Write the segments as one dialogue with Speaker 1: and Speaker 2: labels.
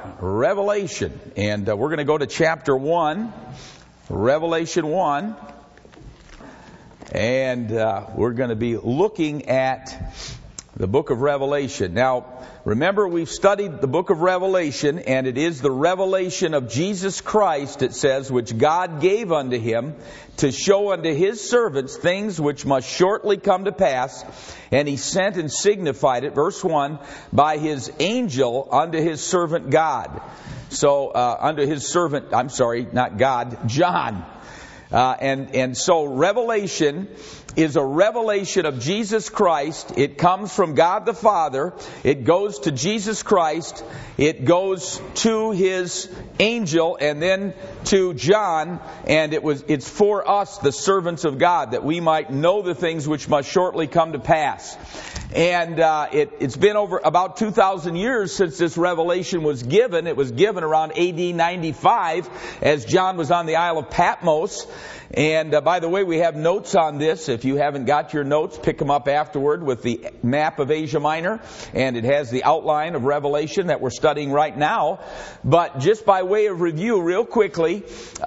Speaker 1: Revelation. And we're going to go to chapter 1, Revelation 1. And we're going to be looking at the book of Revelation. Now, remember, we've studied the book of Revelation, and it is the revelation of Jesus Christ, it says, which God gave unto him to show unto his servants things which must shortly come to pass. And he sent and signified it, verse 1, by his angel unto his servant God. So, unto his servant, not God, John. And so Revelation is a revelation of Jesus Christ. It comes from God the Father. It goes to Jesus Christ. It goes to his angel and then to John. And it's for us, the servants of God, that we might know the things which must shortly come to pass. And it's been over about 2,000 years since this revelation was given. It was given around AD 95 as John was on the Isle of Patmos. And by the way, we have notes on this. If you haven't got your notes, pick them up afterward with the map of Asia Minor. And it has the outline of Revelation that we're studying right now. But just by way of review, real quickly,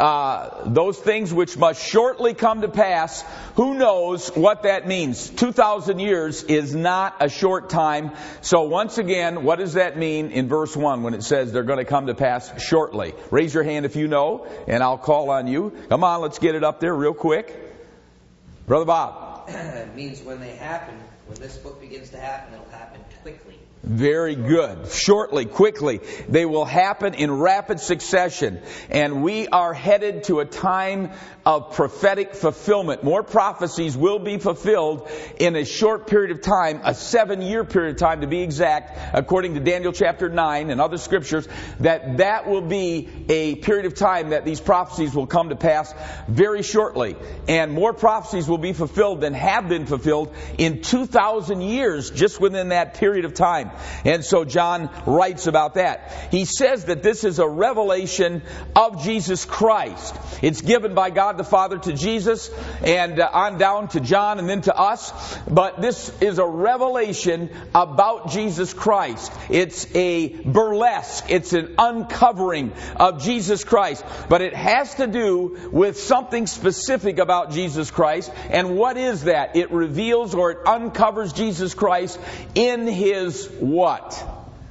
Speaker 1: those things which must shortly come to pass, who knows what that means? 2,000 years is not a short time. So once again, what does that mean in verse 1 when it says they're going to come to pass shortly? Raise your hand if you know, and I'll call on you. Come on, let's get it up there real quick. Brother Bob.
Speaker 2: It means when they happen, when this book begins to happen, it'll happen quickly.
Speaker 1: Very good. Shortly, quickly. They will happen in rapid succession. And we are headed to a time of prophetic fulfillment. More prophecies will be fulfilled in a short period of time, a 7-year period of time to be exact, according to Daniel chapter 9 and other scriptures, that will be a period of time that these prophecies will come to pass very shortly. And more prophecies will be fulfilled than have been fulfilled in 2,000 years just within that period of time. And so John writes about that. He says that this is a revelation of Jesus Christ. It's given by God the Father to Jesus and on down to John and then to us. But this is a revelation about Jesus Christ. It's a burlesque. It's an uncovering of Jesus Christ. But it has to do with something specific about Jesus Christ. And what is that? It reveals or it uncovers Jesus Christ in his what?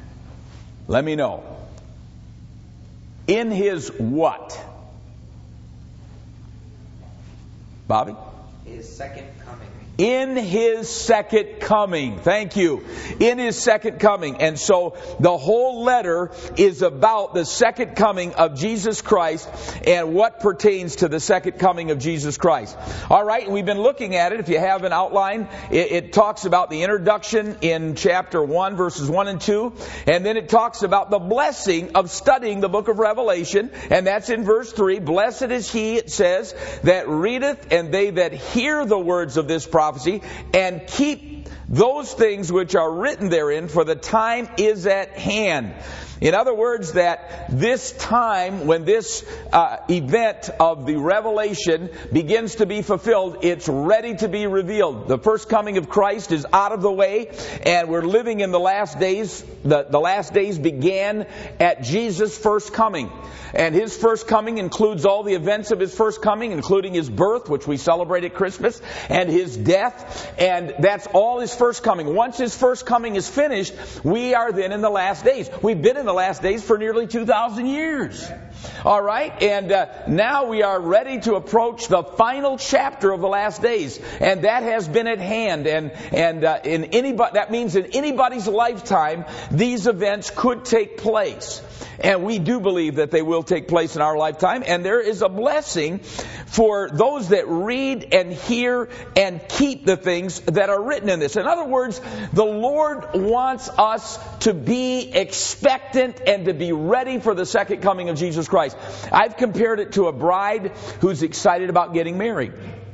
Speaker 1: Let me know. In his what? Bobby?
Speaker 2: His second coming.
Speaker 1: In his second coming. Thank you. In his second coming. And so the whole letter is about the second coming of Jesus Christ and what pertains to the second coming of Jesus Christ. All right, and we've been looking at it. If you have an outline, it talks about the introduction in chapter 1, verses 1 and 2. And then it talks about the blessing of studying the book of Revelation. And that's in verse 3. Blessed is he, it says, that readeth, and they that hear the words of this prophecy, and keep those things which are written therein, for the time is at hand. In other words, that this time, when this event of the revelation begins to be fulfilled, it's ready to be revealed. The first coming of Christ is out of the way, and we're living in the last days. The last days began at Jesus' first coming. And his first coming includes all the events of his first coming, including his birth, which we celebrate at Christmas, and his death. And that's all his first coming. Once his first coming is finished, we are then in the last days. We've been in the last days for nearly 2,000 years. All right, and now we are ready to approach the final chapter of the last days, and that has been at hand. And in anybody, that means in anybody's lifetime, these events could take place. And we do believe that they will take place in our lifetime. And there is a blessing for those that read and hear and keep the things that are written in this. In other words, the Lord wants us to be expectant and to be ready for the second coming of Jesus Christ. I've compared it to a bride who's excited about getting married.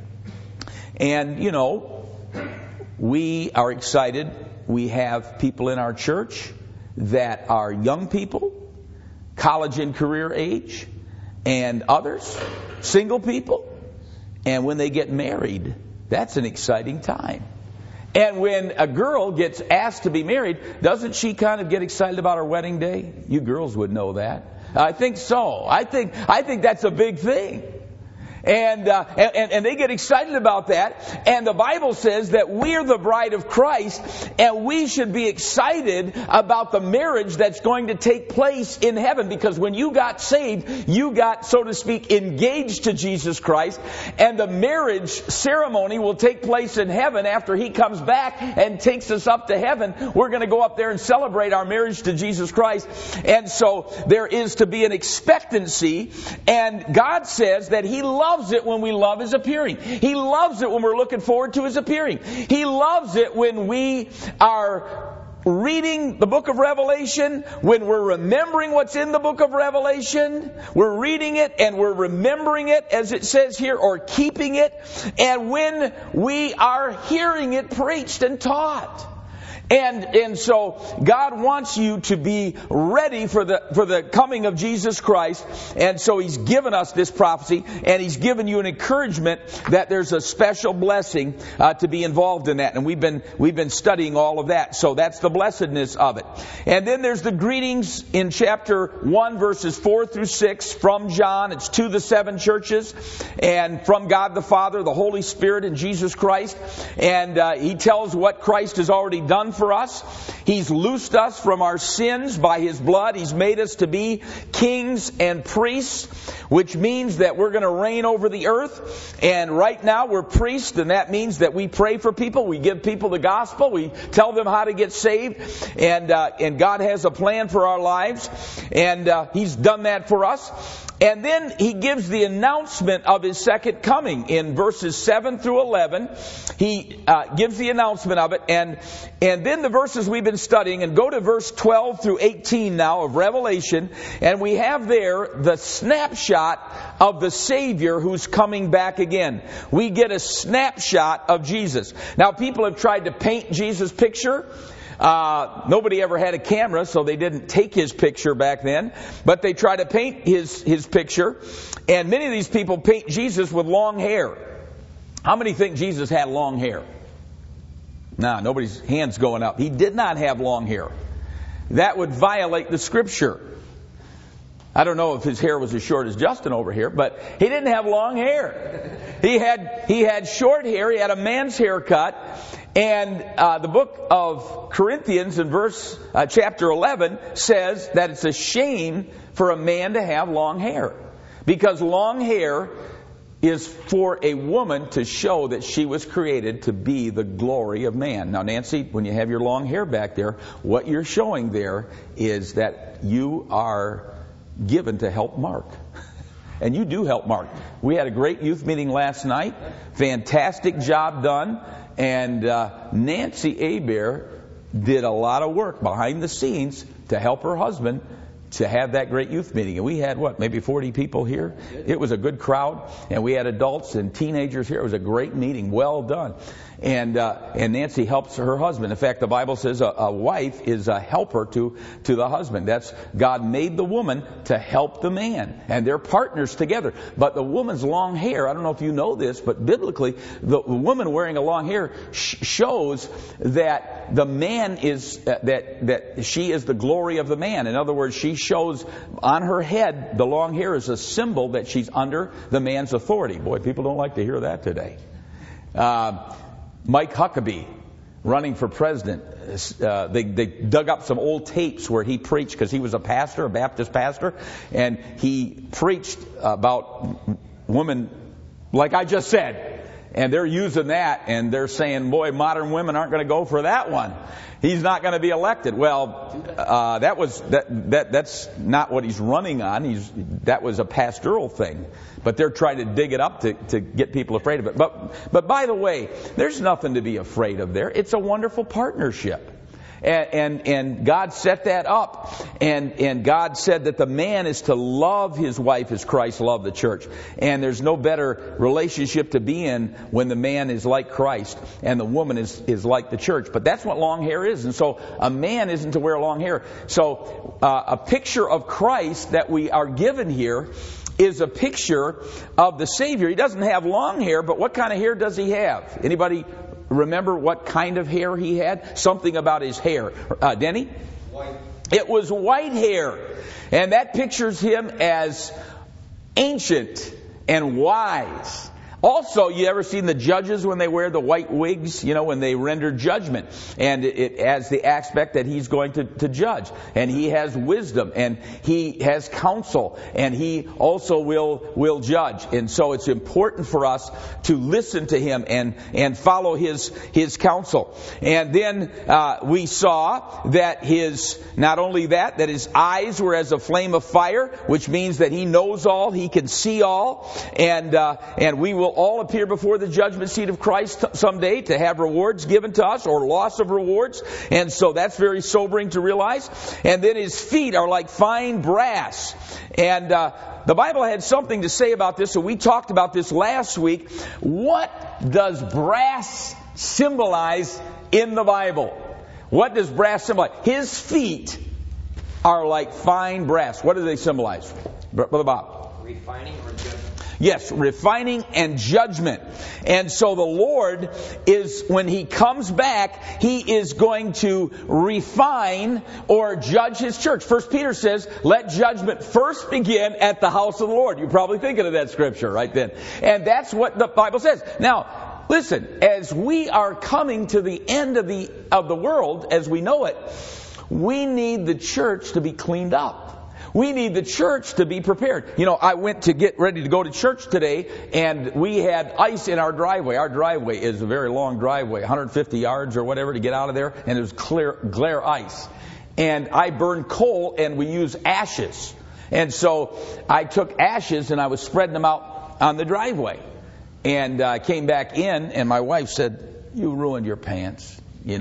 Speaker 1: And, you know, we are excited. We have people in our church that are young people, college and career age, and others, single people. And when they get married, that's an exciting time. And when a girl gets asked to be married, doesn't she kind of get excited about her wedding day? You girls would know that. I think so. I think that's a big thing. And they get excited about that. And the Bible says that we're the bride of Christ, and we should be excited about the marriage that's going to take place in heaven. Because when you got saved, you got, so to speak, engaged to Jesus Christ. And the marriage ceremony will take place in heaven after He comes back and takes us up to heaven. We're going to go up there and celebrate our marriage to Jesus Christ. And so there is to be an expectancy. And God says that He loves it when we love His appearing. He loves it when we're looking forward to His appearing. He loves it when we are reading the book of Revelation, when we're remembering what's in the book of Revelation. We're reading it and we're remembering it, as it says here, or keeping it. And when we are hearing it preached and taught. And so God wants you to be ready for the coming of Jesus Christ. And so He's given us this prophecy, and He's given you an encouragement that there's a special blessing to be involved in that. And we've been studying all of that. So that's the blessedness of it. And then there's the greetings in chapter 1, verses 4 through 6 from John. It's to the 7 churches, and from God the Father, the Holy Spirit, and Jesus Christ. And He tells what Christ has already done for us. He's loosed us from our sins by His blood. He's made us to be kings and priests, which means that we're going to reign over the earth. And right now we're priests, and that means that we pray for people. We give people the gospel. We tell them how to get saved. And God has a plan for our lives. And He's done that for us. And then He gives the announcement of His second coming in verses 7 through 11. He gives the announcement of it. And then the verses we've been studying, and go to verse 12 through 18 now of Revelation. And we have there the snapshot of the Savior who's coming back again. We get a snapshot of Jesus. Now, people have tried to paint Jesus' picture. Nobody ever had a camera, so they didn't take His picture back then. But they try to paint his picture. And many of these people paint Jesus with long hair. How many think Jesus had long hair? Nah, nobody's hand's going up. He did not have long hair. That would violate the Scripture. I don't know if His hair was as short as Justin over here, but He didn't have long hair. He had short hair. He had a man's haircut. And the book of Corinthians in chapter 11 says that it's a shame for a man to have long hair. Because long hair is for a woman to show that she was created to be the glory of man. Now, Nancy, when you have your long hair back there, what you're showing there is that you are given to help Mark. And you do help Mark. We had a great youth meeting last night. Fantastic job done. And Nancy Aber did a lot of work behind the scenes to help her husband to have that great youth meeting. And we had, maybe 40 people here? It was a good crowd. And we had adults and teenagers here. It was a great meeting. Well done. And Nancy helps her husband. In fact, the Bible says a wife is a helper to the husband. That's God made the woman to help the man. And they're partners together. But the woman's long hair, I don't know if you know this, but biblically, the woman wearing a long hair shows that the man is, that she is the glory of the man. In other words, she shows on her head, the long hair is a symbol that she's under the man's authority. Boy, people don't like to hear that today. Mike Huckabee, running for president, they dug up some old tapes where he preached, because he was a pastor, a Baptist pastor, and he preached about women like I just said. And they're using that, and they're saying, boy, modern women aren't going to go for that one. He's not going to be elected. Well, that's not what he's running on. That was a pastoral thing. But they're trying to dig it up to get people afraid of it. But by the way, there's nothing to be afraid of there. It's a wonderful partnership. And God set that up. And God said that the man is to love his wife as Christ loved the church. And there's no better relationship to be in when the man is like Christ and the woman is like the church. But that's what long hair is. And so a man isn't to wear long hair. So a picture of Christ that we are given here is a picture of the Savior. He doesn't have long hair, but what kind of hair does he have? Anybody remember what kind of hair he had? Something about his hair. Denny?
Speaker 2: White.
Speaker 1: It was white hair. And that pictures him as ancient and wise. Also, you ever seen the judges when they wear the white wigs, when they render judgment? And it has the aspect that he's going to judge. And he has wisdom, and he has counsel, and he also will judge. And so it's important for us to listen to him and follow his counsel. And then we saw that not only that his eyes were as a flame of fire, which means that he knows all, he can see all, and we will all appear before the judgment seat of Christ someday to have rewards given to us or loss of rewards. And so that's very sobering to realize. And then his feet are like fine brass. And the Bible had something to say about this, so we talked about this last week. What does brass symbolize in the Bible? What does brass symbolize? His feet are like fine brass. What do they symbolize? Brother Bob.
Speaker 2: Refining or judgment?
Speaker 1: Yes, refining and judgment. And so the Lord is, when He comes back, He is going to refine or judge His church. 1 Peter says, let judgment first begin at the house of the Lord. You're probably thinking of that scripture right then. And that's what the Bible says. Now, listen, as we are coming to the end of the world as we know it, we need the church to be cleaned up. We need the church to be prepared. I went to get ready to go to church today, and we had ice in our driveway. Our driveway is a very long driveway, 150 yards or whatever to get out of there, and it was glare ice. And I burned coal, and we use ashes. And so I took ashes, and I was spreading them out on the driveway. And I came back in, and my wife said, you ruined your pants,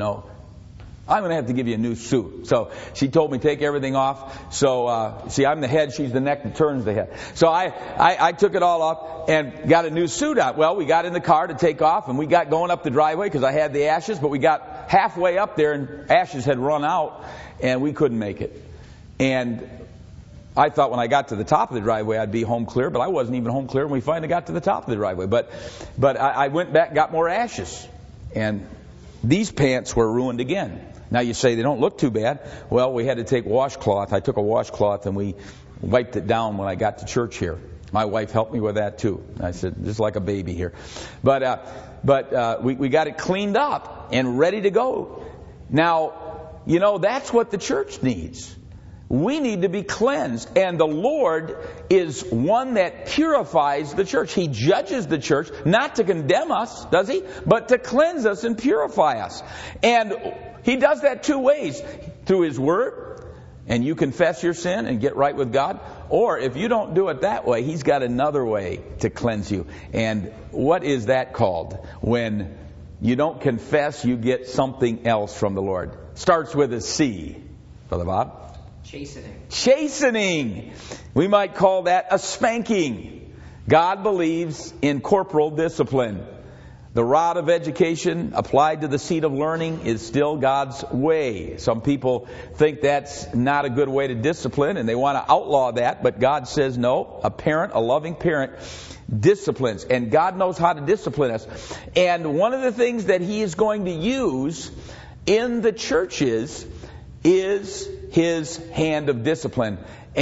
Speaker 1: I'm going to have to give you a new suit. So she told me take everything off. So, see, I'm the head. She's the neck that turns the head. So I took it all off and got a new suit out. Well, we got in the car to take off, and we got going up the driveway because I had the ashes, but we got halfway up there and ashes had run out and we couldn't make it. And I thought when I got to the top of the driveway I'd be home clear, but I wasn't even home clear when we finally got to the top of the driveway. But I went back, got more ashes, and these pants were ruined again. Now you say they don't look too bad. Well, we had to take washcloth. I took a washcloth and we wiped it down when I got to church here. My wife helped me with that too. I said, just like a baby here. But we got it cleaned up and ready to go. Now, that's what the church needs. We need to be cleansed. And the Lord is one that purifies the church. He judges the church, not to condemn us, does He? But to cleanse us and purify us. And He does that two ways. Through His Word, and you confess your sin and get right with God. Or if you don't do it that way, He's got another way to cleanse you. And what is that called? When you don't confess, you get something else from the Lord. Starts with a C. Brother Bob?
Speaker 2: Chastening.
Speaker 1: Chastening. We might call that a spanking. God believes in corporal discipline. The rod of education applied to the seat of learning is still God's way. Some people think that's not a good way to discipline, and they want to outlaw that, but God says no. A loving parent, disciplines, and God knows how to discipline us. And one of the things that He is going to use in the churches is His hand of discipline.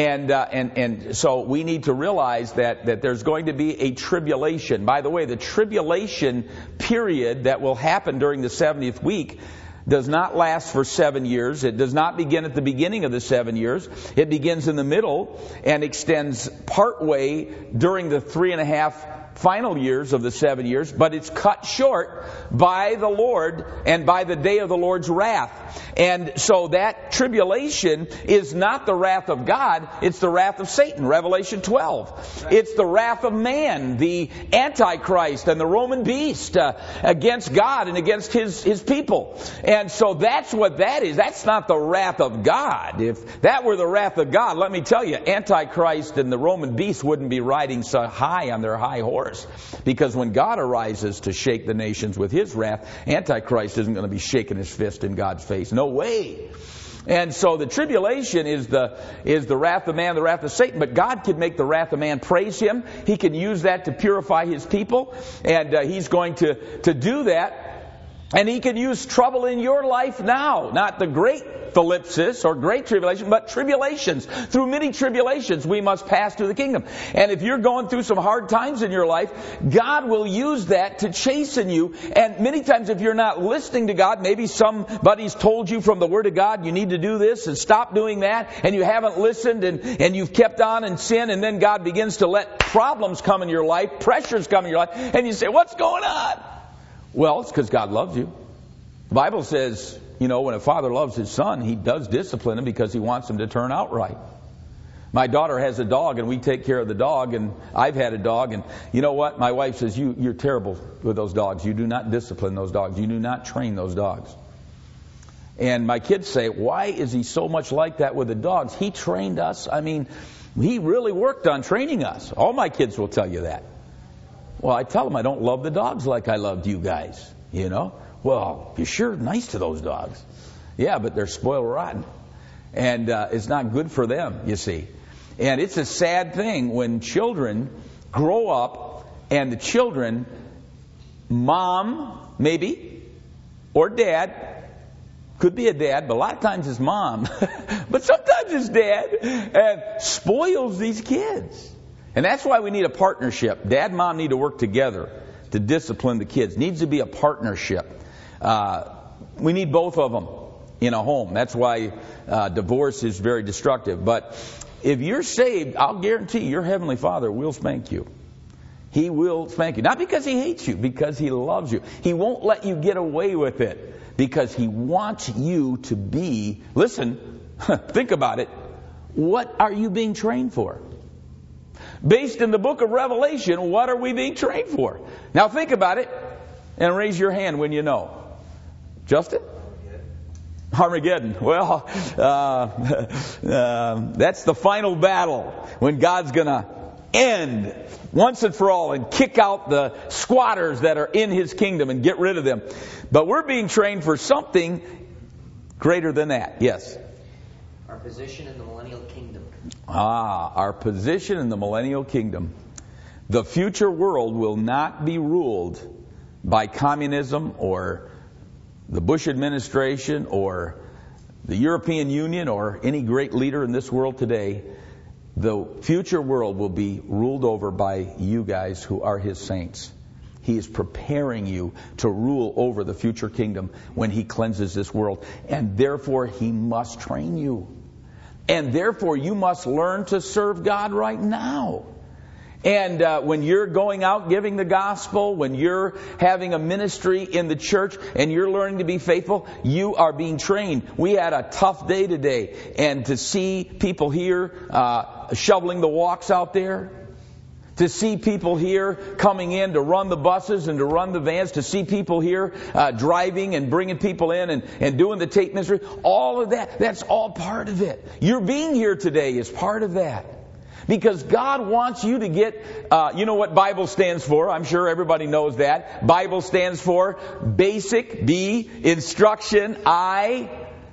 Speaker 1: And so we need to realize that there's going to be a tribulation. By the way, the tribulation period that will happen during the 70th week does not last for 7 years. It does not begin at the beginning of the 7 years. It begins in the middle and extends partway during the 3.5 final years of the 7 years, but it's cut short by the Lord and by the day of the Lord's wrath. And so that tribulation is not the wrath of God, it's the wrath of Satan, Revelation 12. It's the wrath of man, the Antichrist and the Roman beast against God and against his people. And so that's what that is. That's not the wrath of God. If that were the wrath of God, let me tell you, Antichrist and the Roman beast wouldn't be riding so high on their high horse. Because when God arises to shake the nations with His wrath, Antichrist isn't going to be shaking his fist in God's face. No way. And so the tribulation is the wrath of man, the wrath of Satan. But God can make the wrath of man praise Him. He can use that to purify His people. And He's going to do that And He can use trouble in your life now. Not the great thlipsis or great tribulation, but tribulations. Through many tribulations we must pass through the kingdom. And if you're going through some hard times in your life, God will use that to chasten you. And many times if you're not listening to God, maybe somebody's told you from the Word of God, you need to do this and stop doing that, and you haven't listened and you've kept on in sin, and then God begins to let problems come in your life, pressures come in your life, and you say, what's going on? Well, it's because God loves you. The Bible says, when a father loves his son, he does discipline him because he wants him to turn out right. My daughter has a dog, and we take care of the dog, and I've had a dog, and you know what? My wife says, you're terrible with those dogs. You do not discipline those dogs. You do not train those dogs. And my kids say, why is he so much like that with the dogs? He trained us. I mean, he really worked on training us. All my kids will tell you that. Well, I tell them I don't love the dogs like I loved you guys, Well, you're sure nice to those dogs. Yeah, but they're spoiled rotten. And it's not good for them, you see. And it's a sad thing when children grow up and the children, mom, maybe, or dad, could be a dad, but a lot of times it's mom, but sometimes it's dad, and spoils these kids. And that's why we need a partnership. Dad and mom need to work together to discipline the kids. Needs to be a partnership. We need both of them in a home. That's why divorce is very destructive. But if you're saved, I'll guarantee your Heavenly Father will spank you. He will spank you. Not because He hates you, because He loves you. He won't let you get away with it because He wants you to be, listen, think about it. What are you being trained for? Based in the book of Revelation, what are we being trained for? Now think about it and raise your hand when you know. Justin? Armageddon. Well, that's the final battle when God's going to end once and for all and kick out the squatters that are in His kingdom and get rid of them. But we're being trained for something greater than that. Yes?
Speaker 2: Our position in the millennial kingdom.
Speaker 1: Our position in the millennial kingdom. The future world will not be ruled by communism or the Bush administration or the European Union or any great leader in this world today. The future world will be ruled over by you guys who are His saints. He is preparing you to rule over the future kingdom when He cleanses this world. And therefore He must train you. And therefore you must learn to serve God right now. And when you're going out giving the gospel, when you're having a ministry in the church and you're learning to be faithful, you are being trained. We had a tough day today. And to see people here shoveling the walks out there, to see people here coming in to run the buses and to run the vans, to see people here driving and bringing people in and doing the tape ministry, all of that, that's all part of it. Your being here today is part of that. Because God wants you to get, you know what Bible stands for. I'm sure everybody knows that. Bible stands for basic, B, instruction, I,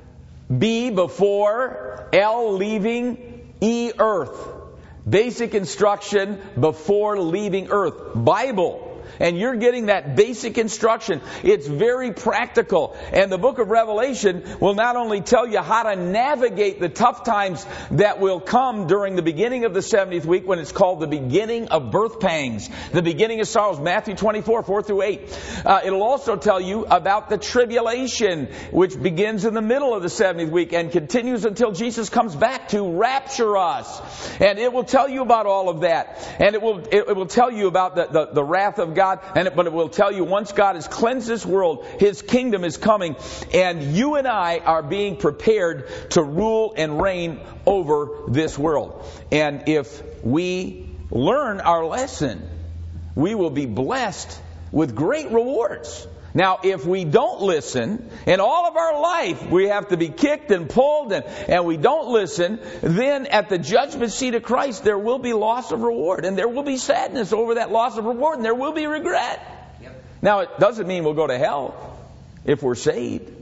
Speaker 1: B before, L leaving, E earth. Basic instruction before leaving earth. Bible. And you're getting that basic instruction. It's very practical. And the book of Revelation will not only tell you how to navigate the tough times that will come during the beginning of the 70th week when it's called the beginning of birth pangs, the beginning of sorrows, Matthew 24, 4 through 8. It'll also tell you about the tribulation, which begins in the middle of the 70th week and continues until Jesus comes back to rapture us. And it will tell you about all of that. And it will tell you about the wrath of God. But it will tell you once God has cleansed this world, His kingdom is coming, and you and I are being prepared to rule and reign over this world. And if we learn our lesson, we will be blessed with great rewards. Now, if we don't listen, and all of our life we have to be kicked and pulled, and we don't listen, then at the judgment seat of Christ there will be loss of reward, and there will be sadness over that loss of reward, and there will be regret. Yep. Now, it doesn't mean we'll go to hell if we're saved.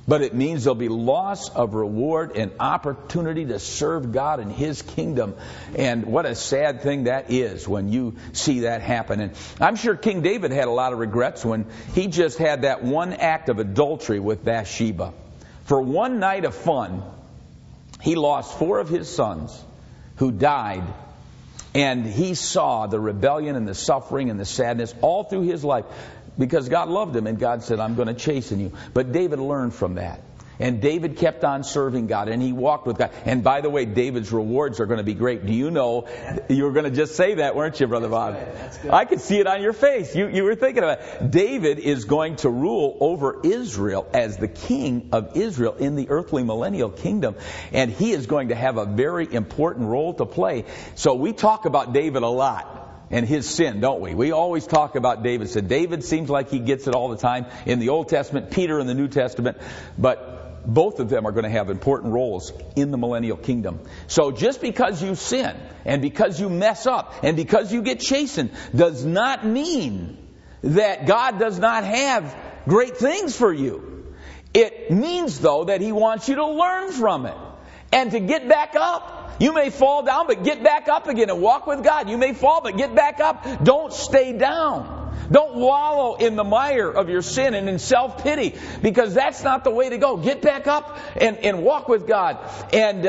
Speaker 1: But it means there'll be loss of reward and opportunity to serve God in His kingdom. And what a sad thing that is when you see that happen. And I'm sure King David had a lot of regrets when he just had that one act of adultery with Bathsheba. For one night of fun, he lost 4 of his sons who died. And he saw the rebellion and the suffering and the sadness all through his life. Because God loved him and God said, I'm going to chasten you. But David learned from that. And David kept on serving God and he walked with God. And by the way, David's rewards are going to be great. Do you know, you were going to just say that, weren't you, Brother Bob?
Speaker 2: That's good.
Speaker 1: I could see it on your face. You were thinking about it. David is going to rule over Israel as the king of Israel in the earthly millennial kingdom. And he is going to have a very important role to play. So we talk about David a lot. And his sin, don't we? We always talk about David. So David seems like he gets it all the time in the Old Testament, Peter in the New Testament. But both of them are going to have important roles in the millennial kingdom. So just because you sin and because you mess up and because you get chastened does not mean that God does not have great things for you. It means, though, that He wants you to learn from it and to get back up. You may fall down, but get back up again and walk with God. You may fall, but get back up. Don't stay down. Don't wallow in the mire of your sin and in self-pity, because that's not the way to go. Get back up and walk with God. And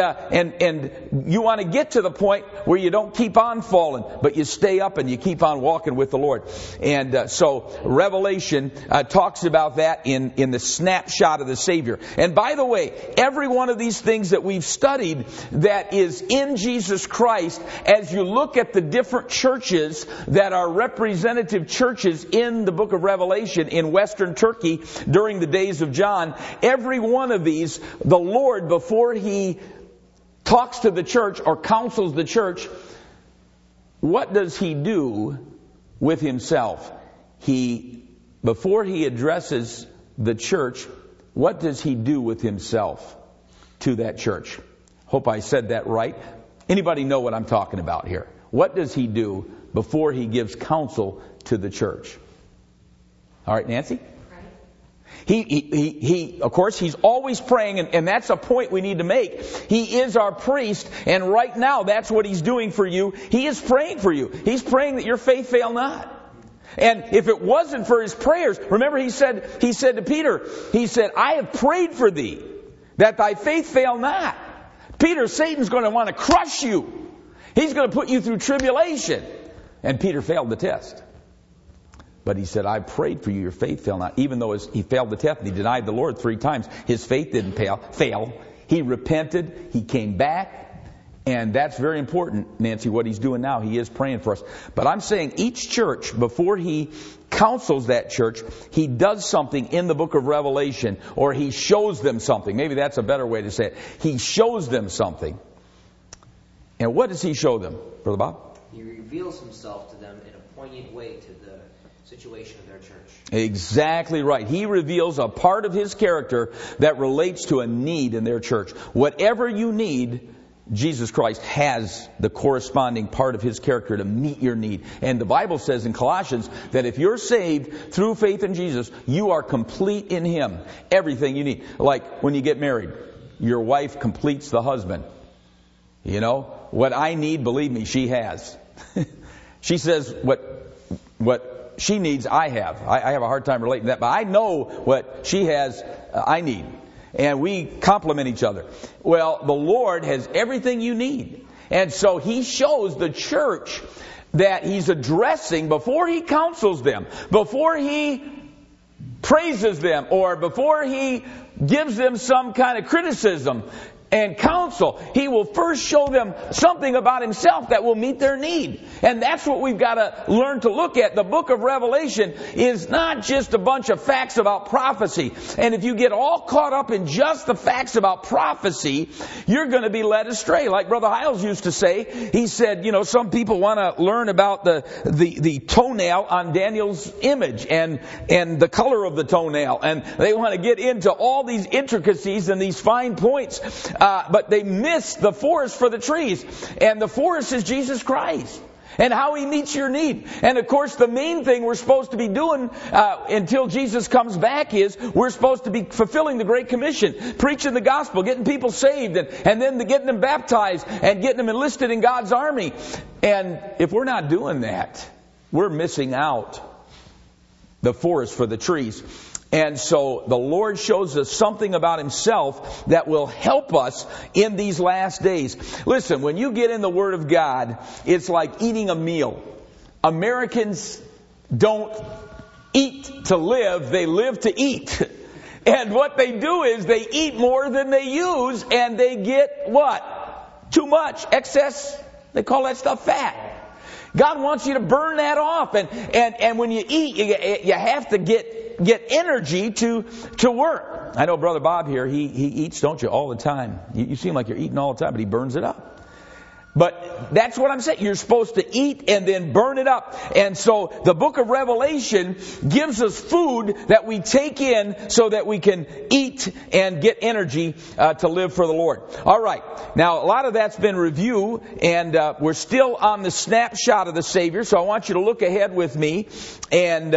Speaker 1: you want to get to the point where you don't keep on falling, but you stay up and you keep on walking with the Lord. And so Revelation talks about that in the snapshot of the Savior. And by the way, every one of these things that we've studied that is in Jesus Christ, as you look at the different churches that are representative churches in the book of Revelation in Western Turkey during the days of John, every one of these, the Lord, before He talks to the church or counsels the church, what does He do with Himself? Before He addresses the church, what does He do with Himself to that church? Hope I said that right. Anybody know what I'm talking about here? What does He do before He gives counsel to the church? All right, Nancy? He, of course, He's always praying, and that's a point we need to make. He is our priest, and right now that's what He's doing for you. He is praying for you. He's praying that your faith fail not. And if it wasn't for His prayers, remember He said to Peter, He said, I have prayed for thee, that thy faith fail not. Peter, Satan's going to want to crush you. He's going to put you through tribulation. And Peter failed the test. But he said, I prayed for you, your faith fail not. Even though he failed the test, he denied the Lord 3 times. His faith didn't fail. He repented. He came back. And that's very important, Nancy, what he's doing now. He is praying for us. But I'm saying each church, before he counsels that church, he does something in the book of Revelation, or he shows them something. Maybe that's a better way to say it. He shows them something. And what does he show them, Brother Bob?
Speaker 2: He reveals Himself to them in a poignant way to the situation of their church.
Speaker 1: Exactly right. He reveals a part of His character that relates to a need in their church. Whatever you need, Jesus Christ has the corresponding part of His character to meet your need. And the Bible says in Colossians that if you're saved through faith in Jesus, you are complete in Him. Everything you need. Like when you get married, your wife completes the husband. You know, what I need, believe me, she has. She says what she needs, I have. I have a hard time relating to that, but I know what she has, I need. And we complement each other. Well, the Lord has everything you need. And so He shows the church that He's addressing before He counsels them, before He praises them, or before He gives them some kind of criticism and counsel. He will first show them something about Himself that will meet their need. And that's what we've got to learn to look at. The book of Revelation is not just a bunch of facts about prophecy. And if you get all caught up in just the facts about prophecy, you're going to be led astray. Like Brother Hiles used to say, he said, you know, some people want to learn about the toenail on Daniel's image and the color of the toenail. And they want to get into all these intricacies and these fine points. But they miss the forest for the trees. And the forest is Jesus Christ. and how He meets your need. And of course, the main thing we're supposed to be doing until Jesus comes back is we're supposed to be fulfilling the Great Commission, preaching the gospel, getting people saved, and then getting them baptized and getting them enlisted in God's army. And if we're not doing that, we're missing out the forest for the trees. And so the Lord shows us something about Himself that will help us in these last days. Listen, when you get in the Word of God, it's like eating a meal. Americans don't eat to live, they live to eat. And what they do is they eat more than they use, and they get what? Too much. Excess. They call that stuff fat. God wants you to burn that off. And when you eat, you have to get energy to work. I know Brother Bob here, he eats, don't you, all the time. You seem like you're eating all the time, but he burns it up. But that's what I'm saying. You're supposed to eat and then burn it up. And so the book of Revelation gives us food that we take in so that we can eat and get energy to live for the Lord. All right. Now, a lot of that's been review, and we're still on the snapshot of the Savior. So I want you to look ahead with me and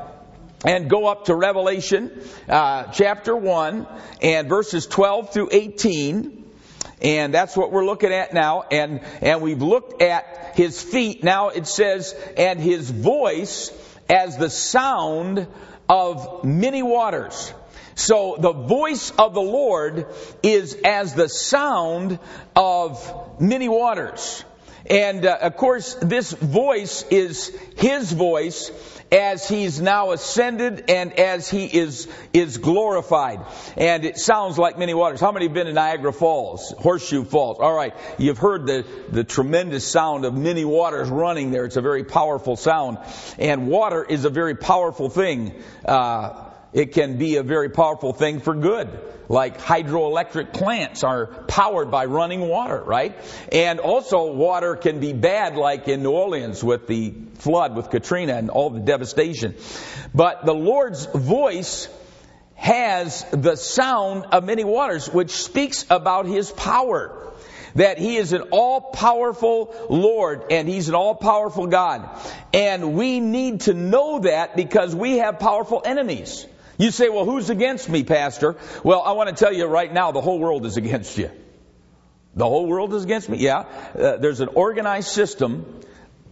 Speaker 1: go up to Revelation chapter 1 and verses 12 through 18. And that's what we're looking at now. And we've looked at His feet. Now it says, and His voice as the sound of many waters. So the voice of the Lord is as the sound of many waters. And of course, this voice is His voice as He's now ascended and as He is glorified. And it sounds like many waters. How many have been to Niagara Falls, Horseshoe Falls? All right, you've heard the tremendous sound of many waters running there. It's a very powerful sound. And water is a very powerful thing. It can be a very powerful thing for good. Like hydroelectric plants are powered by running water, right? And also water can be bad, like in New Orleans with the flood with Katrina and all the devastation. But the Lord's voice has the sound of many waters, which speaks about His power. That He is an all-powerful Lord and He's an all-powerful God. And we need to know that because we have powerful enemies. You say, well, who's against me, Pastor? Well, I want to tell you right now, the whole world is against you. The whole world is against me? Yeah. There's an organized system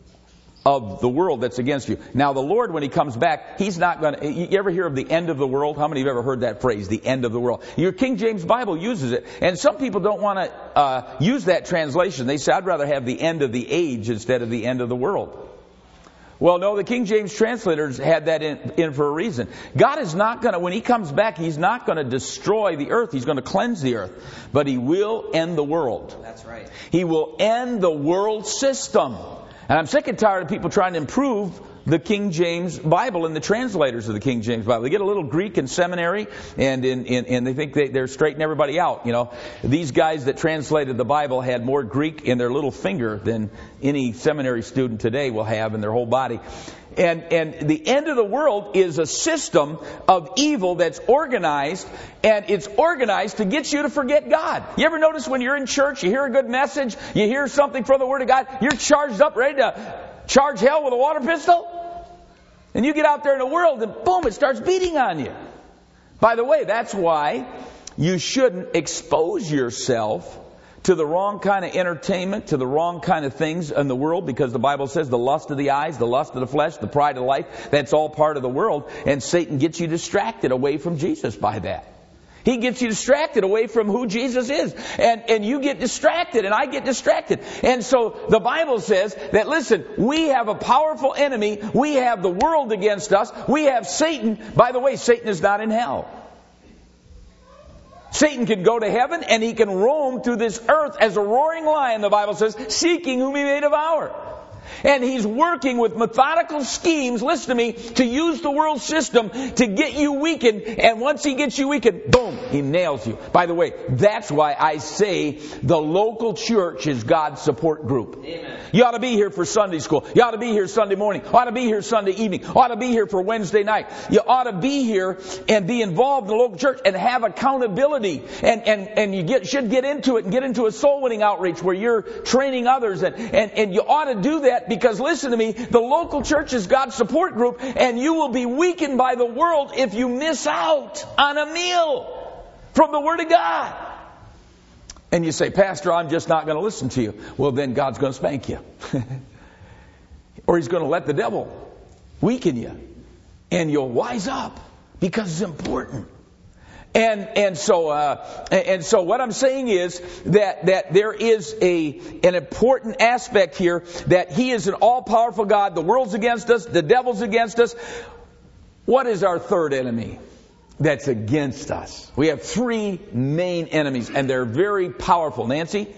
Speaker 1: of the world that's against you. Now, the Lord, when He comes back, He's not going to... You ever hear of the end of the world? How many have ever heard that phrase, the end of the world? Your King James Bible uses it. And some people don't want to use that translation. They say, I'd rather have the end of the age instead of the end of the world. Well, no, the King James translators had that in for a reason. God is not going to, when He comes back, He's not going to destroy the earth. He's going to cleanse the earth. But He will end the world.
Speaker 2: That's right.
Speaker 1: He will end the world system. And I'm sick and tired of people trying to improve the King James Bible and the translators of the King James Bible. They get a little Greek in seminary and they think they're straightening everybody out. You know, these guys that translated the Bible had more Greek in their little finger than any seminary student today will have in their whole body. And the end of the world is a system of evil that's organized, and it's organized to get you to forget God. You ever notice when you're in church, you hear a good message, you hear something from the Word of God, you're charged up, ready to charge hell with a water pistol? And you get out there in the world and boom, it starts beating on you. By the way, that's why you shouldn't expose yourself to the wrong kind of entertainment, to the wrong kind of things in the world, because the Bible says the lust of the eyes, the lust of the flesh, the pride of life, that's all part of the world. And Satan gets you distracted away from Jesus by that. He gets you distracted away from who Jesus is. And you get distracted, and I get distracted. And so the Bible says that, listen, we have a powerful enemy. We have the world against us. We have Satan. By the way, Satan is not in hell. Satan can go to heaven, and he can roam through this earth as a roaring lion, the Bible says, seeking whom he may devour. And he's working with methodical schemes, listen to me, to use the world system to get you weakened. And once he gets you weakened, boom, he nails you. By the way, that's why I say the local church is God's support group.
Speaker 2: Amen.
Speaker 1: You ought to be here for Sunday school. You ought to be here Sunday morning. You ought to be here Sunday evening. You ought to be here for Wednesday night. You ought to be here and be involved in the local church and have accountability. And you should get into it and get into a soul winning outreach where you're training others. And you ought to do that because, listen to me, the local church is God's support group, and you will be weakened by the world if you miss out on a meal from the Word of God. And you say, Pastor, I'm just not going to listen to you. Well, then God's going to spank you. Or He's going to let the devil weaken you. And you'll wise up because it's important. And so what I'm saying is that there is an important aspect here, that He is an all-powerful God. The world's against us. The devil's against us. What is our third enemy that's against us? We have three main enemies, and they're very powerful. Nancy?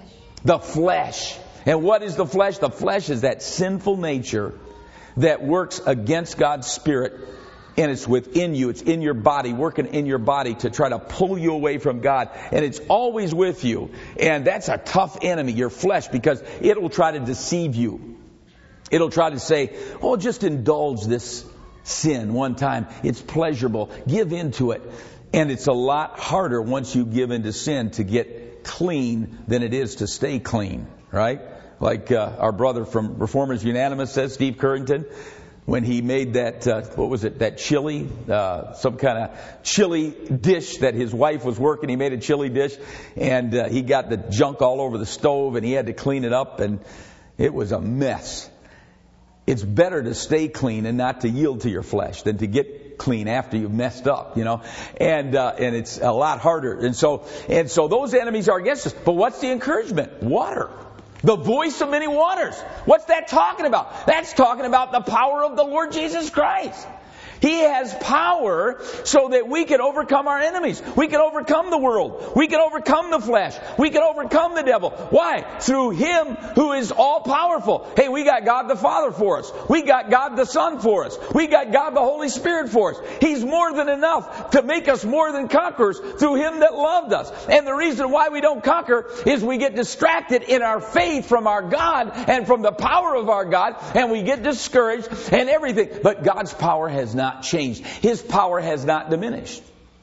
Speaker 1: The flesh. And what is the flesh? The flesh is that sinful nature that works against God's Spirit. And it's within you. It's in your body, working in your body to try to pull you away from God. And it's always with you. And that's a tough enemy, your flesh, because it'll try to deceive you. It'll try to say, oh, just indulge this sin one time. It's pleasurable. Give into it. And it's a lot harder once you give into sin to get clean than it is to stay clean, right? Like our brother from Reformers Unanimous says, Steve Currington, when he made that, that chili, some kind of chili dish that his wife was working. He made a chili dish, and he got the junk all over the stove, and he had to clean it up, and it was a mess. It's better to stay clean and not to yield to your flesh than to get clean after you've messed up, and it's a lot harder. And so those enemies are against us. But what's the encouragement? Water. The voice of many waters. What's that talking about? That's talking about the power of the Lord Jesus Christ. He has power so that we can overcome our enemies. We can overcome the world. We can overcome the flesh. We can overcome the devil. Why? Through Him who is all powerful. Hey, we got God the Father for us. We got God the Son for us. We got God the Holy Spirit for us. He's more than enough to make us more than conquerors through Him that loved us. And the reason why we don't conquer is we get distracted in our faith from our God and from the power of our God, and we get discouraged and everything. But God's power has not changed. His power has not diminished.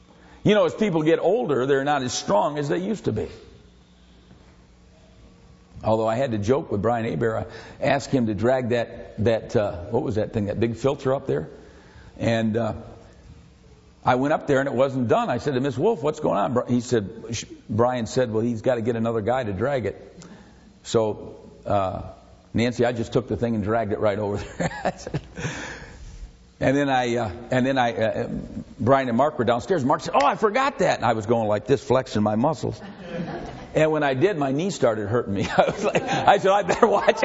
Speaker 1: As people get older, they're not as strong as they used to be. Although I had to joke with Brian Aber, I asked him to drag that what was that thing, that big filter up there? And I went up there and it wasn't done. I said to Miss Wolf, what's going on? Brian said, well, he's got to get another guy to drag it. So, Nancy, I just took the thing and dragged it right over there. And then Brian and Mark were downstairs. Mark said, oh, I forgot that. And I was going like this, flexing my muscles. And when I did, my knee started hurting me. I said, I better watch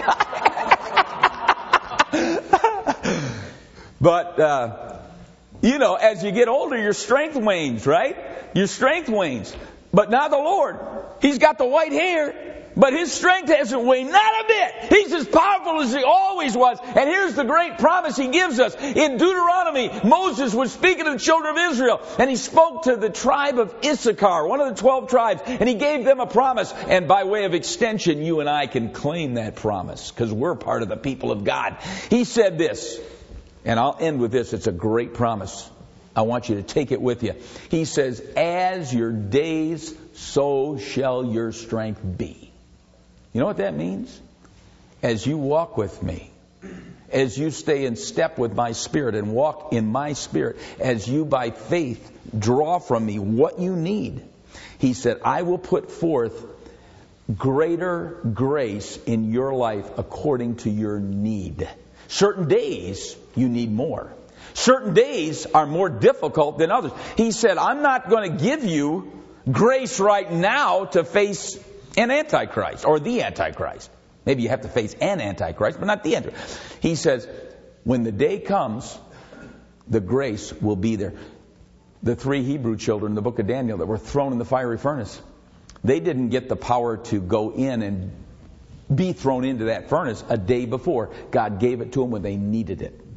Speaker 1: out. But, as you get older, your strength wanes, right? Your strength wanes. But now the Lord, He's got the white hair. But His strength hasn't waned, not a bit. He's as powerful as He always was. And here's the great promise He gives us. In Deuteronomy, Moses was speaking to the children of Israel. And he spoke to the tribe of Issachar, one of the 12 tribes. And he gave them a promise. And by way of extension, you and I can claim that promise, because we're part of the people of God. He said this, and I'll end with this. It's a great promise. I want you to take it with you. He says, as your days, so shall your strength be. You know what that means? As you walk with me, as you stay in step with my Spirit and walk in my Spirit, as you by faith draw from me what you need, He said, I will put forth greater grace in your life according to your need. Certain days you need more. Certain days are more difficult than others. He said, I'm not going to give you grace right now to face an Antichrist, or the Antichrist. Maybe you have to face an Antichrist, but not the Antichrist. He says, when the day comes, the grace will be there. The 3 Hebrew children in the book of Daniel that were thrown in the fiery furnace, they didn't get the power to go in and be thrown into that furnace a day before. God gave it to them when they needed it.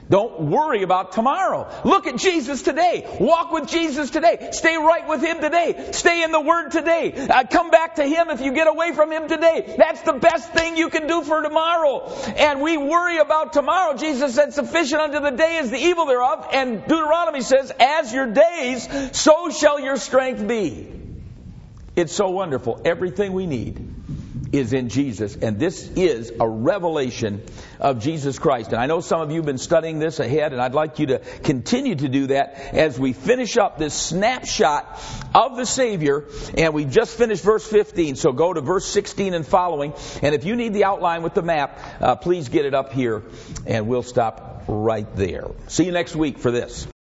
Speaker 1: Don't worry about tomorrow. Look at Jesus today. Walk with Jesus today. Stay right with Him today. Stay in the Word today. Come back to Him if you get away from Him today. That's the best thing you can do for tomorrow. And we worry about tomorrow. Jesus said, sufficient unto the day is the evil thereof. And Deuteronomy says, as your days, so shall your strength be. It's so wonderful. Everything we need is in Jesus. And this is a revelation of Jesus Christ. And I know some of you have been studying this ahead, and I'd like you to continue to do that as we finish up this snapshot of the Savior. And we just finished verse 15, so go to verse 16 and following. And if you need the outline with the map, please get it up here, and we'll stop right there. See you next week for this.